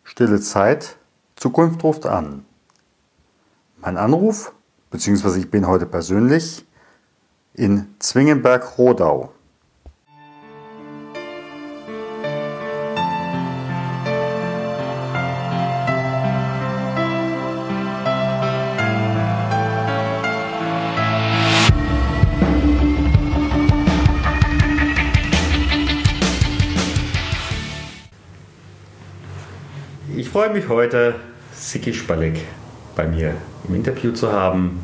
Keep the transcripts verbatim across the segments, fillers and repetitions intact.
Stille Zeit, Zukunft ruft an. Mein Anruf, beziehungsweise ich bin heute persönlich in Zwingenberg-Rodau. Ich freue mich heute, Sigi Spalek bei mir im Interview zu haben.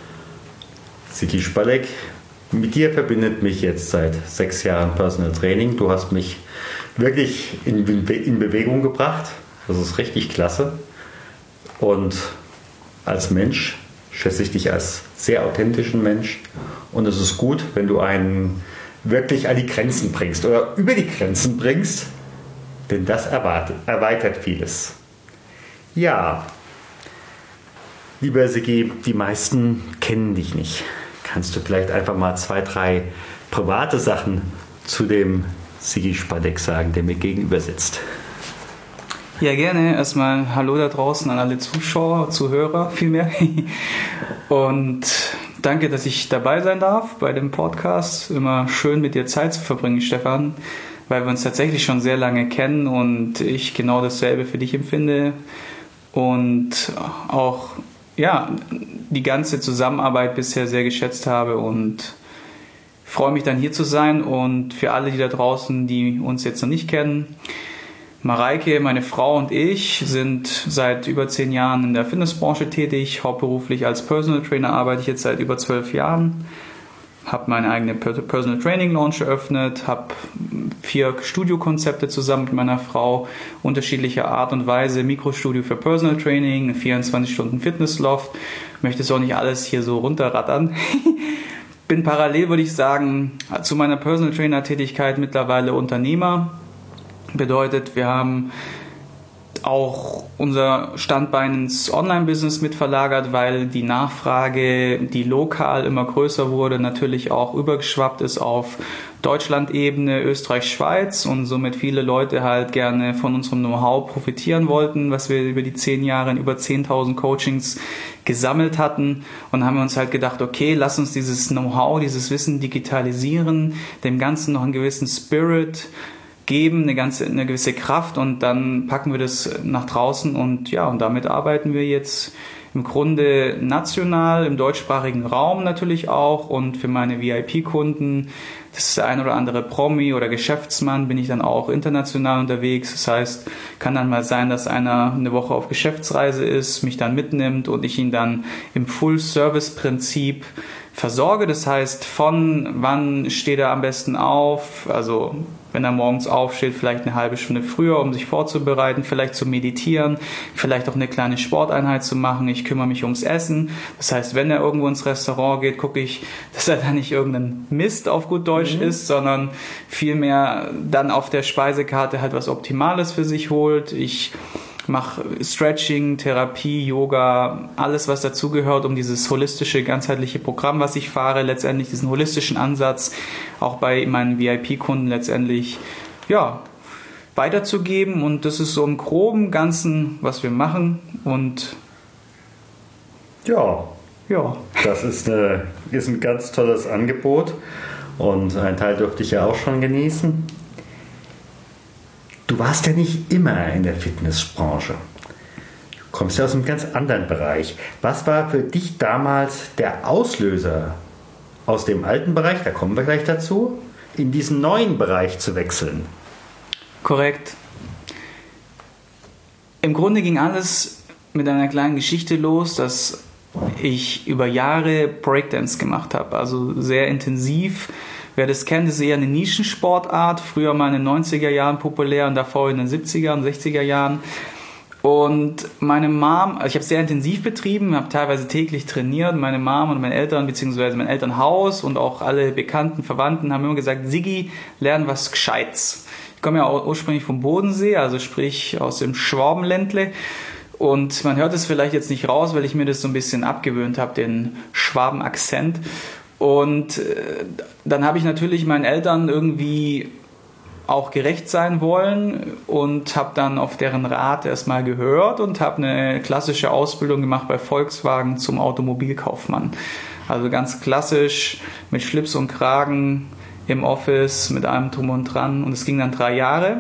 Sigi Spalek, mit dir verbindet mich jetzt seit sechs Jahren Personal Training. Du hast mich wirklich in, in Bewegung gebracht. Das ist richtig klasse. Und als Mensch schätze ich dich als sehr authentischen Mensch. Und es ist gut, wenn du einen wirklich an die Grenzen bringst oder über die Grenzen bringst. Denn das erwartet, erweitert vieles. Ja, lieber Sigi, die meisten kennen dich nicht. Kannst du vielleicht einfach mal zwei, drei private Sachen zu dem Sigi Spalek sagen, der mir gegenüber sitzt? Ja, gerne. Erstmal Hallo da draußen an alle Zuschauer, Zuhörer vielmehr. Und danke, dass ich dabei sein darf bei dem Podcast. Immer schön, mit dir Zeit zu verbringen, Stefan, weil wir uns tatsächlich schon sehr lange kennen und ich genau dasselbe für dich empfinde und auch ja, die ganze Zusammenarbeit bisher sehr geschätzt habe und freue mich dann hier zu sein. Und für alle, die da draußen, die uns jetzt noch nicht kennen, Mareike, meine Frau und ich sind seit über zehn Jahren in der Fitnessbranche tätig. Hauptberuflich als Personal Trainer arbeite ich jetzt seit über zwölf Jahren. Habe meine eigene Personal Training Launch eröffnet, habe vier Studiokonzepte zusammen mit meiner Frau, unterschiedlicher Art und Weise, Mikrostudio für Personal Training, vierundzwanzig Stunden Fitnessloft. Möchte es auch nicht alles hier so runterrattern. Bin parallel, würde ich sagen, zu meiner Personal Trainer Tätigkeit mittlerweile Unternehmer. Bedeutet, wir haben auch unser Standbein ins Online-Business mit verlagert, weil die Nachfrage, die lokal immer größer wurde, natürlich auch übergeschwappt ist auf Deutschland-Ebene, Österreich, Schweiz und somit viele Leute halt gerne von unserem Know-how profitieren wollten, was wir über die zehn Jahre in über zehntausend Coachings gesammelt hatten. Und haben wir uns halt gedacht, okay, lass uns dieses Know-how, dieses Wissen digitalisieren, dem Ganzen noch einen gewissen Spirit geben, eine ganze, eine gewisse Kraft und dann packen wir das nach draußen und ja, und damit arbeiten wir jetzt im Grunde national, im deutschsprachigen Raum natürlich auch und für meine V I P-Kunden, das ist der ein oder andere Promi oder Geschäftsmann, bin ich dann auch international unterwegs. Das heißt, kann dann mal sein, dass einer eine Woche auf Geschäftsreise ist, mich dann mitnimmt und ich ihn dann im Full-Service-Prinzip versorge. Das heißt, von wann steht er am besten auf, also wenn er morgens aufsteht, vielleicht eine halbe Stunde früher, um sich vorzubereiten, vielleicht zu meditieren, vielleicht auch eine kleine Sporteinheit zu machen. Ich kümmere mich ums Essen. Das heißt, wenn er irgendwo ins Restaurant geht, gucke ich, dass er da nicht irgendein Mist auf gut Deutsch mhm. isst, sondern vielmehr dann auf der Speisekarte halt was Optimales für sich holt. Ich mache Stretching, Therapie, Yoga, alles was dazugehört, um dieses holistische, ganzheitliche Programm, was ich fahre, letztendlich diesen holistischen Ansatz auch bei meinen V I P-Kunden letztendlich ja, weiterzugeben. Und das ist so im groben Ganzen, was wir machen. Und ja, ja. das ist, eine, ist ein ganz tolles Angebot und ein Teil durfte ich ja auch schon genießen. Du warst ja nicht immer in der Fitnessbranche. Du kommst ja aus einem ganz anderen Bereich. Was war für dich damals der Auslöser, aus dem alten Bereich, da kommen wir gleich dazu, in diesen neuen Bereich zu wechseln? Korrekt. Im Grunde ging alles mit einer kleinen Geschichte los, dass ich über Jahre Breakdance gemacht habe, also sehr intensiv. Wer das kennt, ist eher eine Nischensportart, früher mal in den neunziger Jahren populär und davor in den siebziger und sechziger Jahren. Und meine Mom, also ich habe es sehr intensiv betrieben, habe teilweise täglich trainiert. Meine Mom und meine Eltern, beziehungsweise mein Elternhaus und auch alle Bekannten, Verwandten haben immer gesagt, Sigi, lern was Gescheites. Ich komme ja auch ursprünglich vom Bodensee, also sprich aus dem Schwabenländle. Und man hört es vielleicht jetzt nicht raus, weil ich mir das so ein bisschen abgewöhnt habe, den Schwaben-Akzent. Und dann habe ich natürlich meinen Eltern irgendwie auch gerecht sein wollen und habe dann auf deren Rat erstmal gehört und habe eine klassische Ausbildung gemacht bei Volkswagen zum Automobilkaufmann. Also ganz klassisch mit Schlips und Kragen im Office, mit allem drum und dran, und es ging dann drei Jahre.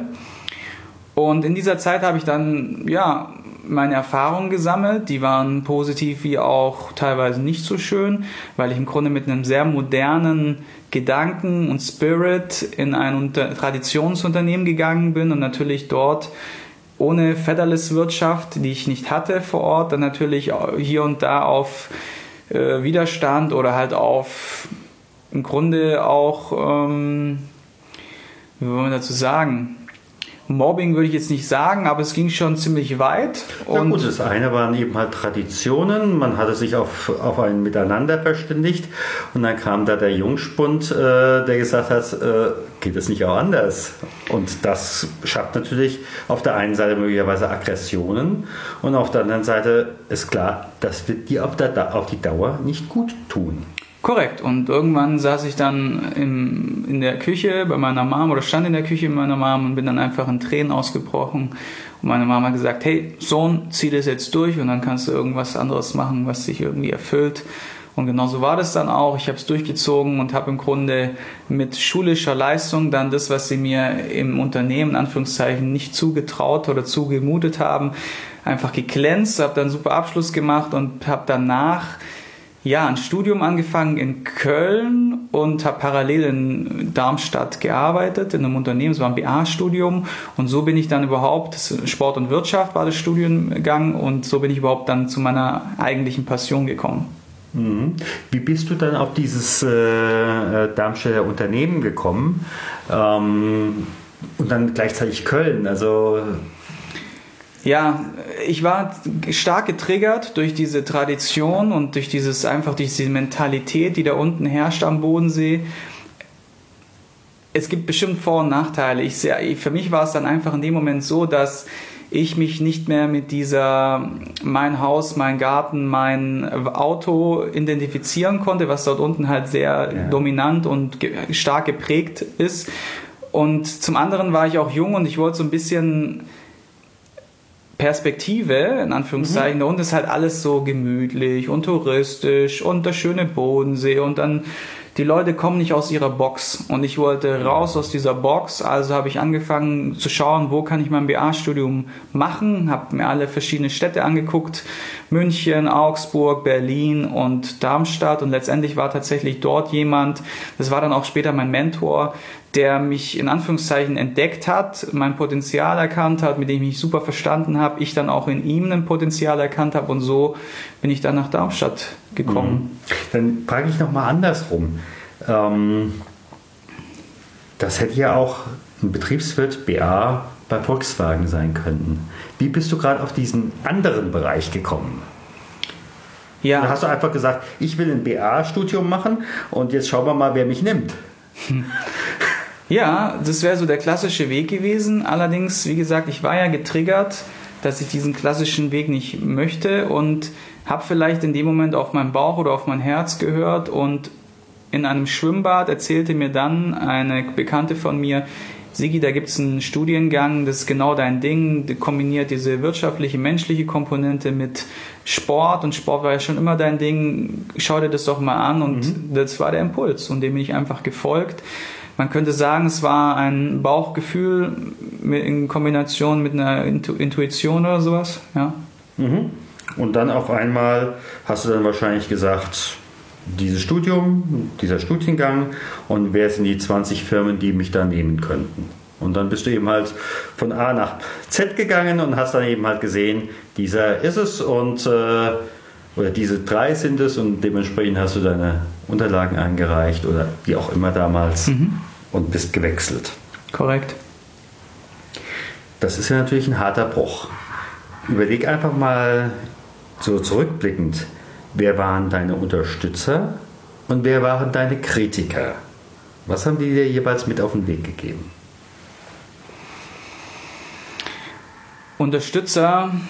Und in dieser Zeit habe ich dann, ja, meine Erfahrungen gesammelt, die waren positiv wie auch teilweise nicht so schön, weil ich im Grunde mit einem sehr modernen Gedanken und Spirit in ein Unter- Traditionsunternehmen gegangen bin und natürlich dort ohne Federless-Wirtschaft, die ich nicht hatte vor Ort, dann natürlich hier und da auf äh, Widerstand oder halt auf im Grunde auch, ähm, wie wollen wir dazu sagen, Mobbing würde ich jetzt nicht sagen, aber es ging schon ziemlich weit. Und ja gut, das eine waren eben halt Traditionen, man hatte sich auf, auf ein Miteinander verständigt und dann kam da der Jungspund, äh, der gesagt hat, äh, geht es nicht auch anders? Und das schafft natürlich auf der einen Seite möglicherweise Aggressionen und auf der anderen Seite ist klar, das wird dir auf, der, auf die Dauer nicht gut tun. Korrekt. Und irgendwann saß ich dann im, in der Küche bei meiner Mom oder stand in der Küche mit meiner Mom und bin dann einfach in Tränen ausgebrochen. Und meine Mama hat gesagt, hey Sohn, zieh das jetzt durch und dann kannst du irgendwas anderes machen, was dich irgendwie erfüllt. Und genau so war das dann auch. Ich habe es durchgezogen und habe im Grunde mit schulischer Leistung dann das, was sie mir im Unternehmen in Anführungszeichen nicht zugetraut oder zugemutet haben, einfach geglänzt, habe dann einen super Abschluss gemacht und habe danach ja, ein Studium angefangen in Köln und habe parallel in Darmstadt gearbeitet, in einem Unternehmen, es war ein B A-Studium und so bin ich dann überhaupt, Sport und Wirtschaft war das Studiengang und so bin ich überhaupt dann zu meiner eigentlichen Passion gekommen. Mhm. Wie bist du dann auf dieses äh, Darmstädter Unternehmen gekommen ähm, und dann gleichzeitig Köln, also... Ja, ich war stark getriggert durch diese Tradition und durch dieses einfach durch diese Mentalität, die da unten herrscht am Bodensee. Es gibt bestimmt Vor- und Nachteile. Ich sehr, für mich war es dann einfach in dem Moment so, dass ich mich nicht mehr mit dieser mein Haus, mein Garten, mein Auto identifizieren konnte, was dort unten halt sehr ja. dominant und ge- stark geprägt ist. Und zum anderen war ich auch jung und ich wollte so ein bisschen Perspektive, in Anführungszeichen, mhm. da unten ist halt alles so gemütlich und touristisch und der schöne Bodensee und dann die Leute kommen nicht aus ihrer Box und ich wollte raus aus dieser Box, also habe ich angefangen zu schauen, wo kann ich mein B A-Studium machen, habe mir alle verschiedene Städte angeguckt, München, Augsburg, Berlin und Darmstadt und letztendlich war tatsächlich dort jemand, das war dann auch später mein Mentor, der mich in Anführungszeichen entdeckt hat, mein Potenzial erkannt hat, mit dem ich mich super verstanden habe, ich dann auch in ihm ein Potenzial erkannt habe und so bin ich dann nach Darmstadt gekommen. Dann frage ich nochmal andersrum. Ähm, das hätte ja auch ein Betriebswirt B A bei Volkswagen sein können. Wie bist du gerade auf diesen anderen Bereich gekommen? Ja. Da hast du einfach gesagt, ich will ein B A-Studium machen und jetzt schauen wir mal, wer mich nimmt. Ja, das wäre so der klassische Weg gewesen. Allerdings, wie gesagt, ich war ja getriggert, dass ich diesen klassischen Weg nicht möchte und habe vielleicht in dem Moment auf meinen Bauch oder auf mein Herz gehört und in einem Schwimmbad erzählte mir dann eine Bekannte von mir, Sigi, da gibt es einen Studiengang, das ist genau dein Ding, der kombiniert diese wirtschaftliche, menschliche Komponente mit Sport und Sport war ja schon immer dein Ding, schau dir das doch mal an und mhm. das war der Impuls und dem bin ich einfach gefolgt. Man könnte sagen, es war ein Bauchgefühl in Kombination mit einer Intuition oder sowas. Ja. Mhm. Und dann auf einmal hast du dann wahrscheinlich gesagt, dieses Studium, dieser Studiengang und wer sind die zwanzig Firmen, die mich da nehmen könnten. Und dann bist du eben halt von A nach Z gegangen und hast dann eben halt gesehen, dieser ist es und äh, oder diese drei sind es und dementsprechend hast du deine Unterlagen eingereicht oder wie auch immer damals mhm. und bist gewechselt. Korrekt. Das ist ja natürlich ein harter Bruch. Überleg einfach mal so zurückblickend, wer waren deine Unterstützer und wer waren deine Kritiker? Was haben die dir jeweils mit auf den Weg gegeben? Unterstützer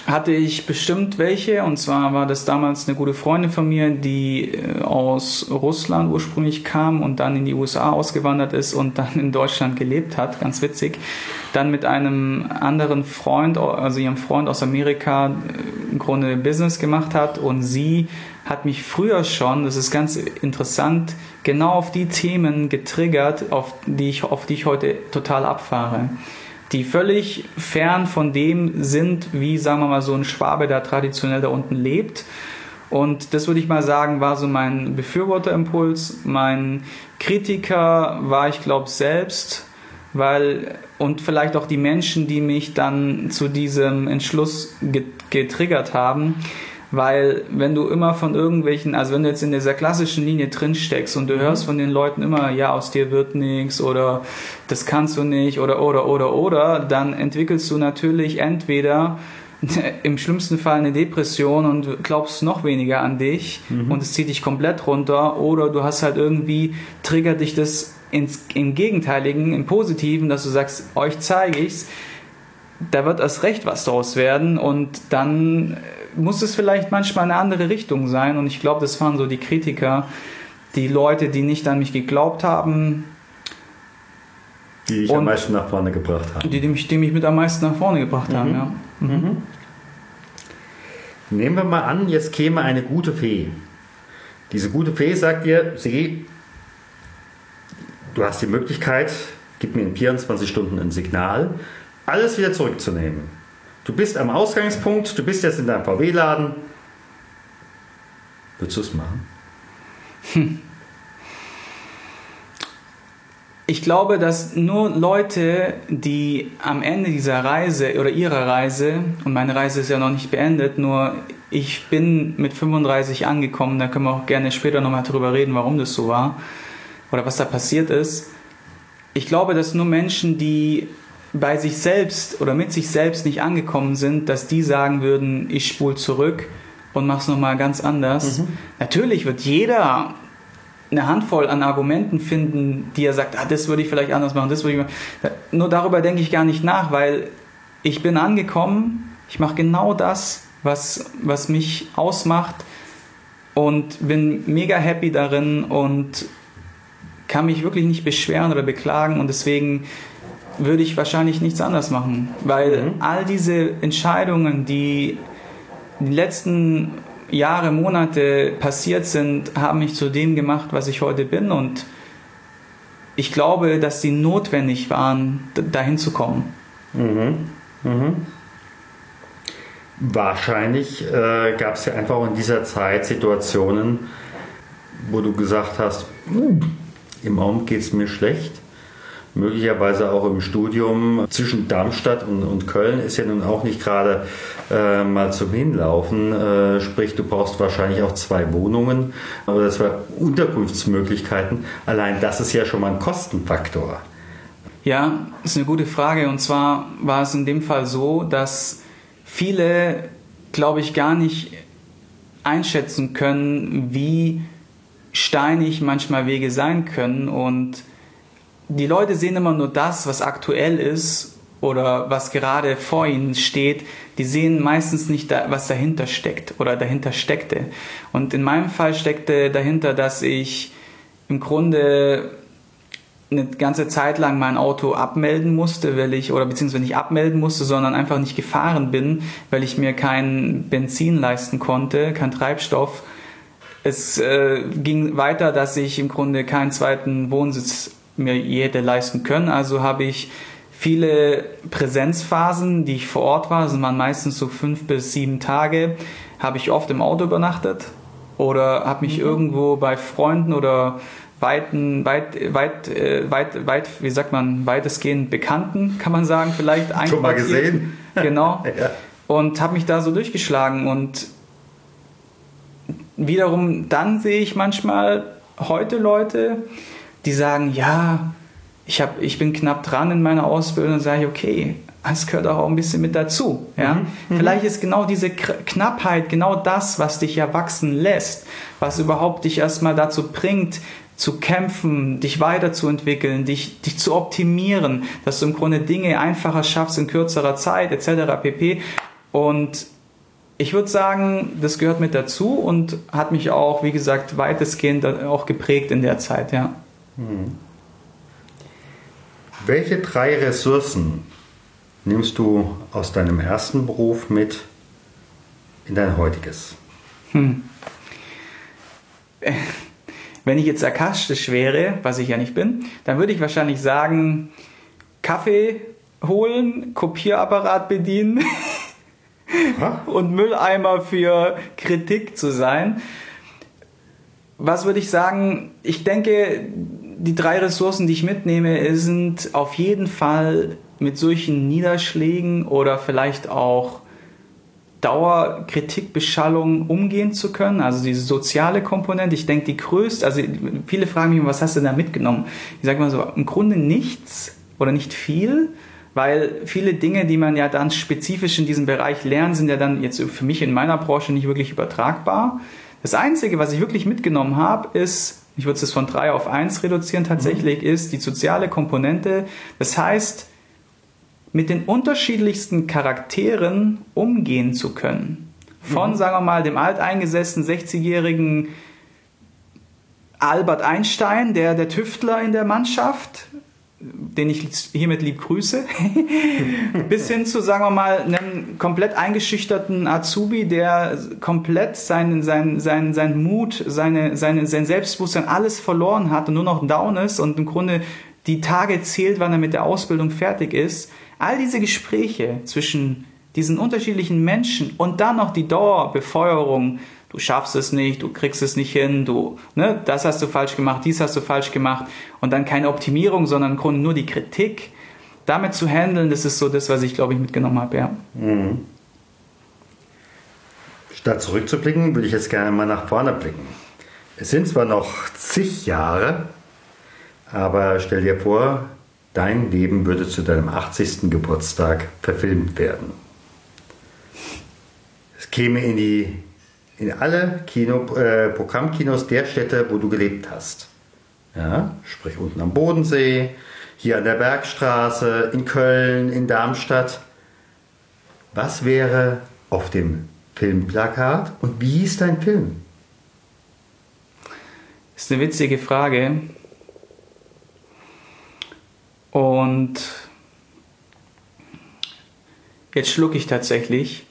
hatte ich bestimmt welche, und zwar war das damals eine gute Freundin von mir, die aus Russland ursprünglich kam und dann in die U S A ausgewandert ist und dann in Deutschland gelebt hat, ganz witzig. Dann mit einem anderen Freund, also ihrem Freund aus Amerika, im Grunde Business gemacht hat, und sie hat mich früher schon, das ist ganz interessant, genau auf die Themen getriggert, auf die ich, auf die ich heute total abfahre, die völlig fern von dem sind, wie, sagen wir mal, so ein Schwabe, der traditionell da unten lebt. Und das würde ich mal sagen, war so mein Befürworterimpuls. Mein Kritiker war, ich glaube, selbst, weil, und vielleicht auch die Menschen, die mich dann zu diesem Entschluss getriggert haben, weil wenn du immer von irgendwelchen, also wenn du jetzt in dieser klassischen Linie drin steckst und du hörst von den Leuten immer, ja, aus dir wird nichts oder das kannst du nicht oder, oder, oder, oder, dann entwickelst du natürlich entweder im schlimmsten Fall eine Depression und glaubst noch weniger an dich, mhm. und es zieht dich komplett runter, oder du hast halt irgendwie, triggert dich das ins, im Gegenteiligen, im Positiven, dass du sagst, euch zeige ich's, da wird erst recht was draus werden, und dann muss es vielleicht manchmal eine andere Richtung sein, und ich glaube, das waren so die Kritiker, die Leute, die nicht an mich geglaubt haben. Die dich am meisten nach vorne gebracht haben. Die, die, mich, die mich mit am meisten nach vorne gebracht mhm. haben, ja. Mhm. Mhm. Nehmen wir mal an, jetzt käme eine gute Fee. Diese gute Fee sagt dir, Sigi, du hast die Möglichkeit, gib mir in vierundzwanzig Stunden ein Signal, alles wieder zurückzunehmen. Du bist am Ausgangspunkt, du bist jetzt in deinem V W-Laden. Würdest du es machen? Hm. Ich glaube, dass nur Leute, die am Ende dieser Reise oder ihrer Reise, und meine Reise ist ja noch nicht beendet, nur ich bin mit fünfunddreißig angekommen, da können wir auch gerne später nochmal drüber reden, warum das so war oder was da passiert ist. Ich glaube, dass nur Menschen, die bei sich selbst oder mit sich selbst nicht angekommen sind, dass die sagen würden, ich spule zurück und mach's nochmal ganz anders. Mhm. Natürlich wird jeder eine Handvoll an Argumenten finden, die er sagt, ah, das würde ich vielleicht anders machen, das würde ich machen. Nur darüber denke ich gar nicht nach, weil ich bin angekommen, ich mache genau das, was, was mich ausmacht, und bin mega happy darin und kann mich wirklich nicht beschweren oder beklagen, und deswegen würde ich wahrscheinlich nichts anderes machen, weil mhm. all diese Entscheidungen, die die letzten Jahre, Monate passiert sind, haben mich zu dem gemacht, was ich heute bin, und ich glaube, dass sie notwendig waren, dahin zu kommen. Mhm. Mhm. Wahrscheinlich äh, gab es ja einfach auch in dieser Zeit Situationen, wo du gesagt hast, im Augenblick geht es mir schlecht. Möglicherweise auch im Studium. Zwischen Darmstadt und, und Köln ist ja nun auch nicht gerade äh, mal zum Hinlaufen. Äh, sprich, du brauchst wahrscheinlich auch zwei Wohnungen oder zwei Unterkunftsmöglichkeiten. Allein das ist ja schon mal ein Kostenfaktor. Ja, das ist eine gute Frage. Und zwar war es in dem Fall so, dass viele, glaube ich, gar nicht einschätzen können, wie steinig manchmal Wege sein können, und die Leute sehen immer nur das, was aktuell ist oder was gerade vor ihnen steht. Die sehen meistens nicht, was dahinter steckt oder dahinter steckte. Und in meinem Fall steckte dahinter, dass ich im Grunde eine ganze Zeit lang mein Auto abmelden musste, weil ich, oder beziehungsweise nicht abmelden musste, sondern einfach nicht gefahren bin, weil ich mir kein Benzin leisten konnte, kein Treibstoff. Es äh, ging weiter, dass ich im Grunde keinen zweiten Wohnsitz mir je hätte leisten können. Also habe ich viele Präsenzphasen, die ich vor Ort war, das waren meistens so fünf bis sieben Tage, habe ich oft im Auto übernachtet oder habe mich mhm. irgendwo bei Freunden oder weiten, weit, weit, weit, weit, wie sagt man, weitestgehend Bekannten, kann man sagen, vielleicht einquartiert. Schon mal gesehen? Genau. Ja. Und habe mich da so durchgeschlagen, und wiederum dann sehe ich manchmal heute Leute, die sagen, ja, ich, hab, ich bin knapp dran in meiner Ausbildung, und sage ich, okay, das gehört auch ein bisschen mit dazu. Ja? Mhm. Vielleicht ist genau diese Knappheit genau das, was dich ja wachsen lässt, was überhaupt dich erstmal dazu bringt, zu kämpfen, dich weiterzuentwickeln, dich, dich zu optimieren, dass du im Grunde Dinge einfacher schaffst in kürzerer Zeit, et cetera pp. Und ich würde sagen, das gehört mit dazu und hat mich auch, wie gesagt, weitestgehend auch geprägt in der Zeit, ja. Hm. Welche drei Ressourcen nimmst du aus deinem ersten Beruf mit in dein heutiges? Hm. Wenn ich jetzt sarkastisch wäre, was ich ja nicht bin, dann würde ich wahrscheinlich sagen, Kaffee holen, Kopierapparat bedienen und Mülleimer für Kritik zu sein. Was würde ich sagen? Ich denke, die drei Ressourcen, die ich mitnehme, sind auf jeden Fall mit solchen Niederschlägen oder vielleicht auch Dauerkritikbeschallung umgehen zu können, also diese soziale Komponente. Ich denke, die größte, also viele fragen mich, was hast du da mitgenommen? Ich sage mal so, im Grunde nichts oder nicht viel, weil viele Dinge, die man ja dann spezifisch in diesem Bereich lernt, sind ja dann jetzt für mich in meiner Branche nicht wirklich übertragbar. Das Einzige, was ich wirklich mitgenommen habe, ist, ich würde es von drei auf eins reduzieren tatsächlich, mhm. ist die soziale Komponente. Das heißt, mit den unterschiedlichsten Charakteren umgehen zu können. Von, mhm. sagen wir mal, dem alteingesessenen sechzigjährigen Albert Einstein, der, der Tüftler in der Mannschaft, den ich hiermit lieb grüße, bis hin zu, sagen wir mal, einem komplett eingeschüchterten Azubi, der komplett seinen, seinen, seinen, seinen Mut, seine, seine, sein Selbstbewusstsein, alles verloren hat und nur noch down ist und im Grunde die Tage zählt, wann er mit der Ausbildung fertig ist. All diese Gespräche zwischen diesen unterschiedlichen Menschen und dann noch die Dauerbefeuerung, du schaffst es nicht, du kriegst es nicht hin, du, ne, das hast du falsch gemacht, dies hast du falsch gemacht und dann keine Optimierung, sondern im Grunde nur die Kritik, damit zu handeln, das ist so das, was ich, glaube ich, mitgenommen habe, ja. Mhm. Statt zurückzublicken, würde ich jetzt gerne mal nach vorne blicken. Es sind zwar noch zig Jahre, aber stell dir vor, dein Leben würde zu deinem achtzigsten Geburtstag verfilmt werden. Es käme in die in alle Kino, äh, Programmkinos der Städte, wo du gelebt hast. Ja, sprich unten am Bodensee, hier an der Bergstraße, in Köln, in Darmstadt. Was wäre auf dem Filmplakat und wie hieß dein Film? Das ist eine witzige Frage. Und jetzt schlucke ich tatsächlich.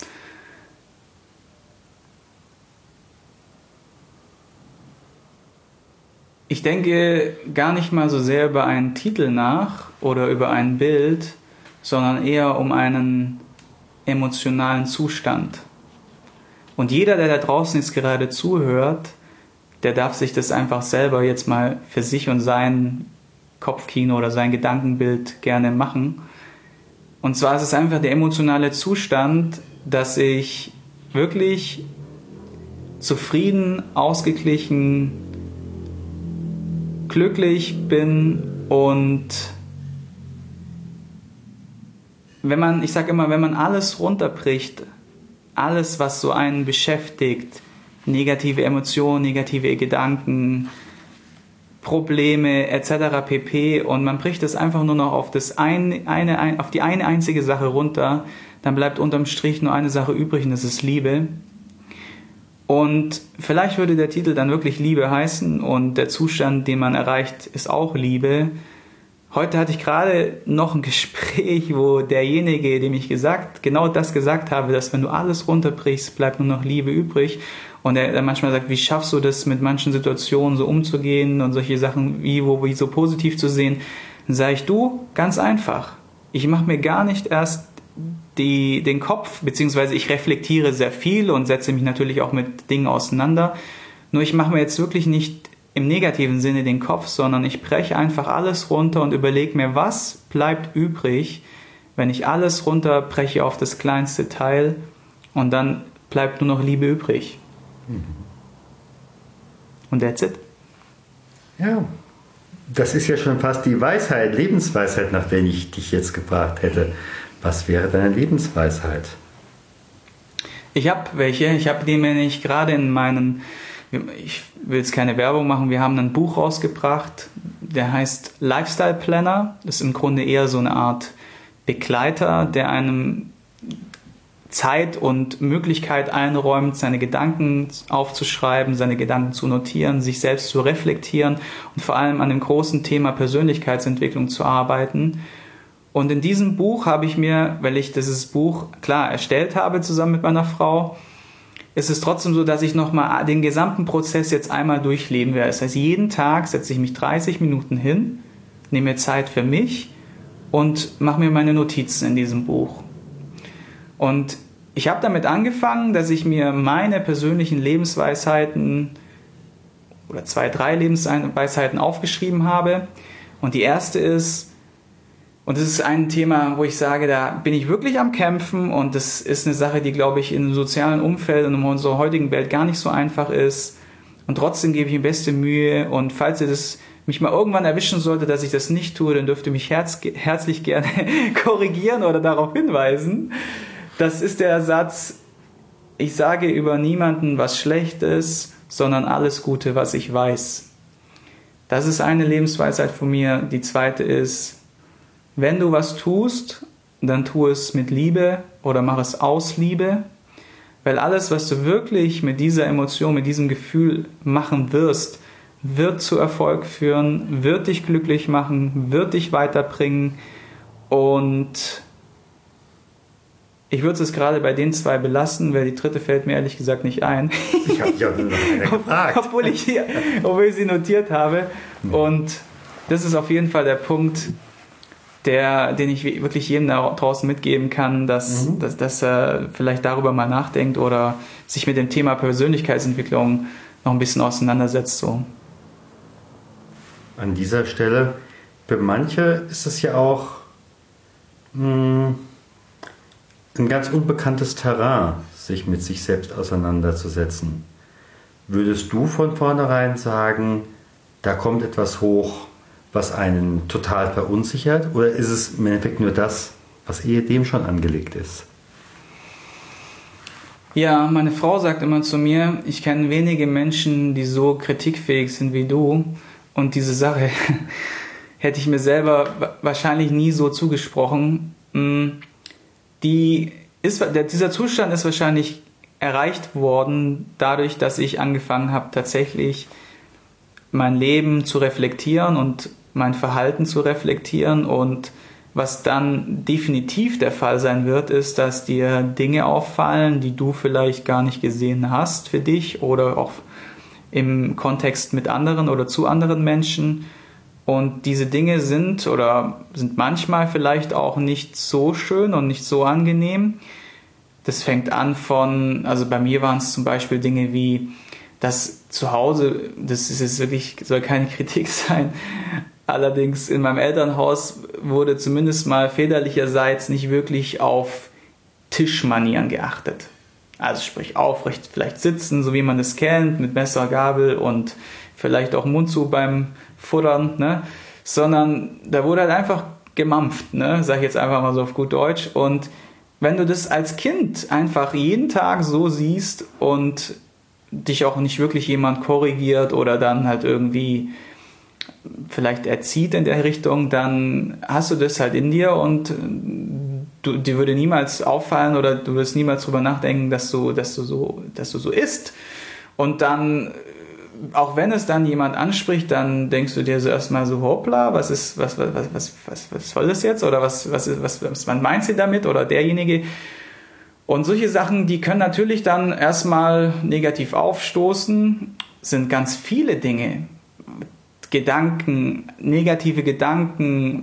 Ich denke gar nicht mal so sehr über einen Titel nach oder über ein Bild, sondern eher um einen emotionalen Zustand. Und jeder, der da draußen jetzt gerade zuhört, der darf sich das einfach selber jetzt mal für sich und sein Kopfkino oder sein Gedankenbild gerne machen. Und zwar ist es einfach der emotionale Zustand, dass ich wirklich zufrieden, ausgeglichen, glücklich bin und wenn man, ich sage immer, wenn man alles runterbricht, alles, was so einen beschäftigt, negative Emotionen, negative Gedanken, Probleme et cetera pp. Und man bricht es einfach nur noch auf, das ein, eine, ein, auf die eine einzige Sache runter, dann bleibt unterm Strich nur eine Sache übrig und das ist Liebe. Und vielleicht würde der Titel dann wirklich Liebe heißen und der Zustand, den man erreicht, ist auch Liebe. Heute hatte ich gerade noch ein Gespräch, wo derjenige, dem ich gesagt, genau das gesagt habe, dass wenn du alles runterbrichst, bleibt nur noch Liebe übrig. Und er, er manchmal sagt, wie schaffst du das, mit manchen Situationen so umzugehen und solche Sachen wie, wo, wie so positiv zu sehen. Dann sage ich, du, ganz einfach. Ich mache mir gar nicht erst die, den Kopf, beziehungsweise ich reflektiere sehr viel und setze mich natürlich auch mit Dingen auseinander. Nur ich mache mir jetzt wirklich nicht im negativen Sinne den Kopf, sondern ich breche einfach alles runter und überlege mir, was bleibt übrig, wenn ich alles runterbreche auf das kleinste Teil und dann bleibt nur noch Liebe übrig. Mhm. Und that's it. Ja, das ist ja schon fast die Weisheit, Lebensweisheit, nach der ich dich jetzt gefragt hätte. Was wäre deine Lebensweisheit? Ich habe welche. Ich habe die mir nicht gerade in meinen, ich will jetzt keine Werbung machen, wir haben ein Buch rausgebracht, der heißt Lifestyle Planner. Das ist im Grunde eher so eine Art Begleiter, der einem Zeit und Möglichkeit einräumt, seine Gedanken aufzuschreiben, seine Gedanken zu notieren, sich selbst zu reflektieren und vor allem an dem großen Thema Persönlichkeitsentwicklung zu arbeiten. Und in diesem Buch habe ich mir, weil ich dieses Buch klar erstellt habe zusammen mit meiner Frau, ist es trotzdem so, dass ich nochmal den gesamten Prozess jetzt einmal durchleben werde. Das heißt, jeden Tag setze ich mich dreißig Minuten hin, nehme mir Zeit für mich und mache mir meine Notizen in diesem Buch. Und ich habe damit angefangen, dass ich mir meine persönlichen Lebensweisheiten oder zwei, drei Lebensweisheiten aufgeschrieben habe. Und die erste ist, und das ist ein Thema, wo ich sage, da bin ich wirklich am Kämpfen und das ist eine Sache, die, glaube ich, im sozialen Umfeld und in unserer heutigen Welt gar nicht so einfach ist. Und trotzdem gebe ich mir beste Mühe und falls ihr das mich mal irgendwann erwischen sollte, dass ich das nicht tue, dann dürft ihr mich herz, herzlich gerne korrigieren oder darauf hinweisen. Das ist der Satz, ich sage über niemanden was Schlechtes, sondern alles Gute, was ich weiß. Das ist eine Lebensweisheit von mir. Die zweite ist, wenn du was tust, dann tu es mit Liebe oder mach es aus Liebe, weil alles, was du wirklich mit dieser Emotion, mit diesem Gefühl machen wirst, wird zu Erfolg führen, wird dich glücklich machen, wird dich weiterbringen und ich würde es gerade bei den zwei belassen, weil die dritte fällt mir ehrlich gesagt nicht ein. Ich habe ja nur noch eine gefragt. obwohl, ich hier, obwohl ich sie notiert habe. Und das ist auf jeden Fall der Punkt, der, den ich wirklich jedem da draußen mitgeben kann, dass, mhm. dass, dass er vielleicht darüber mal nachdenkt oder sich mit dem Thema Persönlichkeitsentwicklung noch ein bisschen auseinandersetzt. So. An dieser Stelle, für manche ist es ja auch mh, ein ganz unbekanntes Terrain, sich mit sich selbst auseinanderzusetzen. Würdest du von vornherein sagen, da kommt etwas hoch, was einen total verunsichert? Oder ist es im Endeffekt nur das, was ehedem schon angelegt ist? Ja, meine Frau sagt immer zu mir, ich kenne wenige Menschen, die so kritikfähig sind wie du. Und diese Sache hätte ich mir selber wahrscheinlich nie so zugesprochen. Die ist, dieser Zustand ist wahrscheinlich erreicht worden dadurch, dass ich angefangen habe, tatsächlich mein Leben zu reflektieren und mein Verhalten zu reflektieren. Und was dann definitiv der Fall sein wird, ist, dass dir Dinge auffallen, die du vielleicht gar nicht gesehen hast für dich oder auch im Kontext mit anderen oder zu anderen Menschen. Und diese Dinge sind oder sind manchmal vielleicht auch nicht so schön und nicht so angenehm. Das fängt an von, also bei mir waren es zum Beispiel Dinge wie, dass zu Hause, das ist jetzt wirklich, soll keine Kritik sein, allerdings in meinem Elternhaus wurde zumindest mal väterlicherseits nicht wirklich auf Tischmanieren geachtet. Also sprich aufrecht, vielleicht sitzen, so wie man es kennt, mit Messer, Gabel und vielleicht auch Mund zu beim Futtern, ne? Sondern da wurde halt einfach gemampft, ne? Sag ich jetzt einfach mal so auf gut Deutsch. Und wenn du das als Kind einfach jeden Tag so siehst und dich auch nicht wirklich jemand korrigiert oder dann halt irgendwie vielleicht erzieht in der Richtung, dann hast du das halt in dir und du, dir würde niemals auffallen oder du wirst niemals drüber nachdenken, dass du, dass du so, dass du so isst. Und dann, auch wenn es dann jemand anspricht, dann denkst du dir so erstmal so, hoppla, was ist, was, was, was, was, was soll das jetzt? Oder was, was, was, was, was meint sie damit? Oder derjenige. Und solche Sachen, die können natürlich dann erstmal negativ aufstoßen, sind ganz viele Dinge. Gedanken, negative Gedanken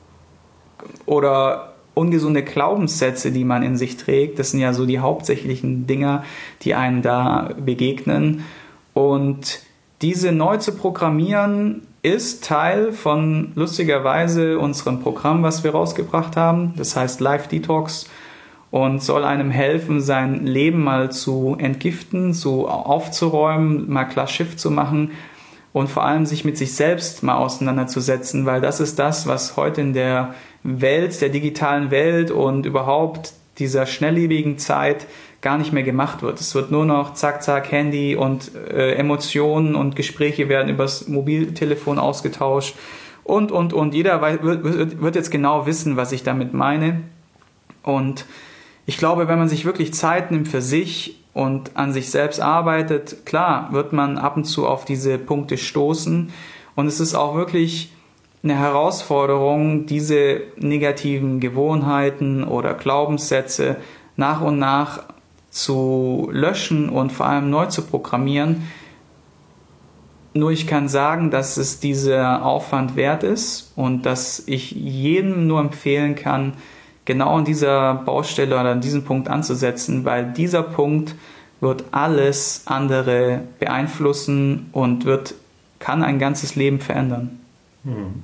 oder ungesunde Glaubenssätze, die man in sich trägt. Das sind ja so die hauptsächlichen Dinger, die einem da begegnen. Und diese neu zu programmieren, ist Teil von, lustigerweise, unserem Programm, was wir rausgebracht haben. Das heißt Life Detox und soll einem helfen, sein Leben mal zu entgiften, zu aufzuräumen, mal klar Schiff zu machen und vor allem sich mit sich selbst mal auseinanderzusetzen, weil das ist das, was heute in der Welt, der digitalen Welt und überhaupt dieser schnelllebigen Zeit gar nicht mehr gemacht wird. Es wird nur noch zack, zack, Handy und äh, Emotionen und Gespräche werden übers Mobiltelefon ausgetauscht und, und, und. Jeder weiß, wird, wird jetzt genau wissen, was ich damit meine. Und ich glaube, wenn man sich wirklich Zeit nimmt für sich und an sich selbst arbeitet, klar, wird man ab und zu auf diese Punkte stoßen. Und es ist auch wirklich eine Herausforderung, diese negativen Gewohnheiten oder Glaubenssätze nach und nach zu löschen und vor allem neu zu programmieren. Nur ich kann sagen, dass es dieser Aufwand wert ist und dass ich jedem nur empfehlen kann, genau an dieser Baustelle oder an diesem Punkt anzusetzen, weil dieser Punkt wird alles andere beeinflussen und wird, kann ein ganzes Leben verändern. Hm.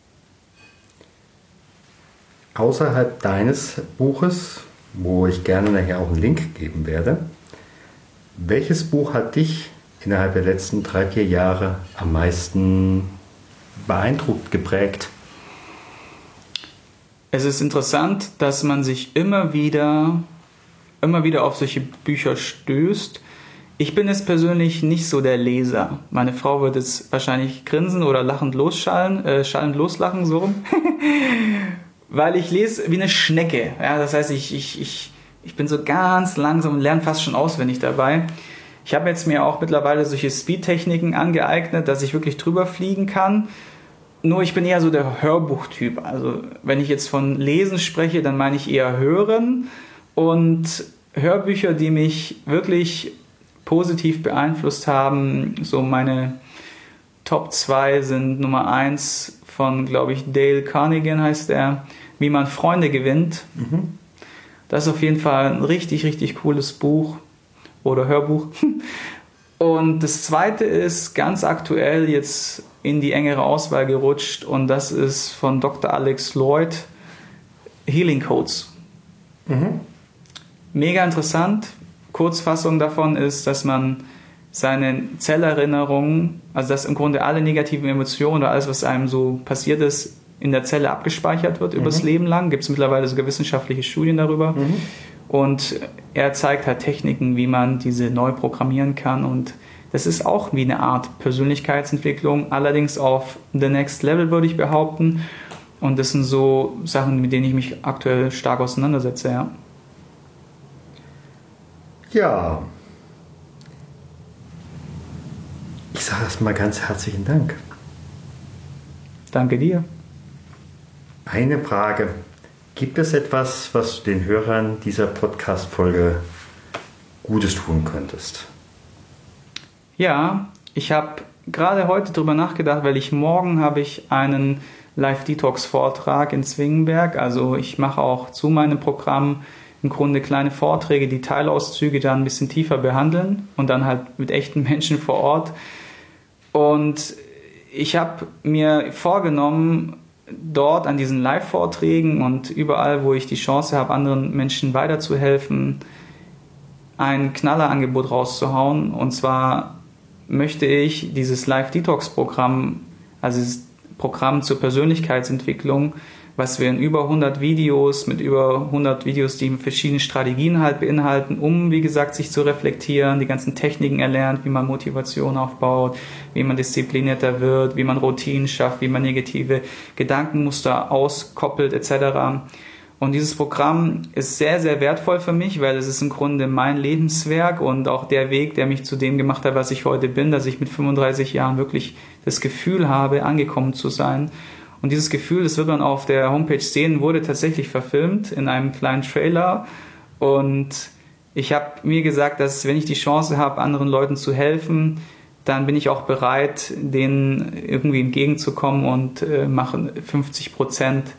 Außerhalb deines Buches, wo ich gerne nachher auch einen Link geben werde, welches Buch hat dich innerhalb der letzten drei, vier Jahre am meisten beeindruckt, geprägt? Es ist interessant, dass man sich immer wieder, immer wieder auf solche Bücher stößt. Ich bin jetzt persönlich nicht so der Leser. Meine Frau wird jetzt wahrscheinlich grinsen oder lachend losschallen, äh, schallend loslachen, so rum. Weil ich lese wie eine Schnecke. Ja, das heißt, ich, ich, ich, ich bin so ganz langsam und lerne fast schon auswendig dabei. Ich habe jetzt mir auch mittlerweile solche Speed-Techniken angeeignet, dass ich wirklich drüber fliegen kann. Nur ich bin eher so der Hörbuchtyp. Also wenn ich jetzt von Lesen spreche, dann meine ich eher Hören. Und Hörbücher, die mich wirklich positiv beeinflusst haben, so meine Top zwei sind Nummer eins von, glaube ich, Dale Carnegie heißt er, Wie man Freunde gewinnt. Mhm. Das ist auf jeden Fall ein richtig, richtig cooles Buch oder Hörbuch. Und das zweite ist ganz aktuell jetzt in die engere Auswahl gerutscht und das ist von Doktor Alex Lloyd, Healing Codes. Mhm. Mega interessant. Kurzfassung davon ist, dass man seine Zellerinnerungen, also dass im Grunde alle negativen Emotionen oder alles, was einem so passiert ist, in der Zelle abgespeichert wird, mhm. übers Leben lang. Gibt es mittlerweile sogar wissenschaftliche Studien darüber. Mhm. Und er zeigt halt Techniken, wie man diese neu programmieren kann. Und das ist auch wie eine Art Persönlichkeitsentwicklung, allerdings auf the next level, würde ich behaupten. Und das sind so Sachen, mit denen ich mich aktuell stark auseinandersetze, ja. Ja. Ich sage erstmal ganz herzlichen Dank. Danke dir. Eine Frage. Gibt es etwas, was du den Hörern dieser Podcast-Folge Gutes tun könntest? Ja, ich habe gerade heute darüber nachgedacht, weil ich morgen habe ich einen Live-Detox-Vortrag in Zwingenberg. Also ich mache auch zu meinem Programm im Grunde kleine Vorträge, die Teilauszüge dann ein bisschen tiefer behandeln und dann halt mit echten Menschen vor Ort. Und ich habe mir vorgenommen, dort an diesen Live-Vorträgen und überall, wo ich die Chance habe, anderen Menschen weiterzuhelfen, ein Knallerangebot rauszuhauen. Und zwar möchte ich dieses Live-Detox-Programm, also dieses Programm zur Persönlichkeitsentwicklung, was wir in über hundert Videos, mit über hundert Videos, die verschiedene Strategien halt beinhalten, um, wie gesagt, sich zu reflektieren, die ganzen Techniken erlernt, wie man Motivation aufbaut, wie man disziplinierter wird, wie man Routinen schafft, wie man negative Gedankenmuster auskoppelt, et cetera. Und dieses Programm ist sehr, sehr wertvoll für mich, weil es ist im Grunde mein Lebenswerk und auch der Weg, der mich zu dem gemacht hat, was ich heute bin, dass ich mit fünfunddreißig Jahren wirklich das Gefühl habe, angekommen zu sein. Und dieses Gefühl, das wird man auf der Homepage sehen, wurde tatsächlich verfilmt in einem kleinen Trailer. Und ich habe mir gesagt, dass wenn ich die Chance habe, anderen Leuten zu helfen, dann bin ich auch bereit, denen irgendwie entgegenzukommen und äh, mache fünfzig Prozent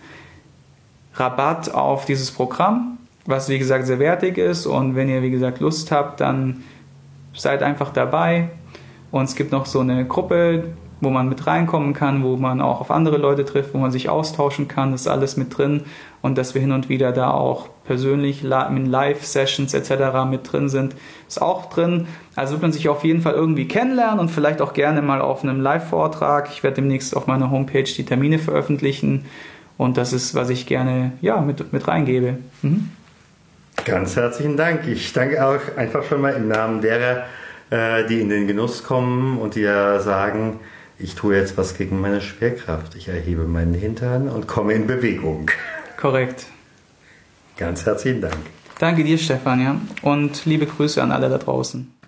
Rabatt auf dieses Programm, was wie gesagt sehr wertig ist. Und wenn ihr wie gesagt Lust habt, dann seid einfach dabei. Und es gibt noch so eine Gruppe, wo man mit reinkommen kann, wo man auch auf andere Leute trifft, wo man sich austauschen kann. Das ist alles mit drin. Und dass wir hin und wieder da auch persönlich in Live-Sessions et cetera mit drin sind, ist auch drin. Also wird man sich auf jeden Fall irgendwie kennenlernen und vielleicht auch gerne mal auf einem Live-Vortrag. Ich werde demnächst auf meiner Homepage die Termine veröffentlichen. Und das ist, was ich gerne ja, mit, mit reingebe. Mhm. Ganz herzlichen Dank. Ich danke auch einfach schon mal im Namen derer, die in den Genuss kommen und die ja sagen, ich tue jetzt was gegen meine Schwerkraft. Ich erhebe meinen Hintern und komme in Bewegung. Korrekt. Ganz herzlichen Dank. Danke dir, Stefan, ja. Und liebe Grüße an alle da draußen.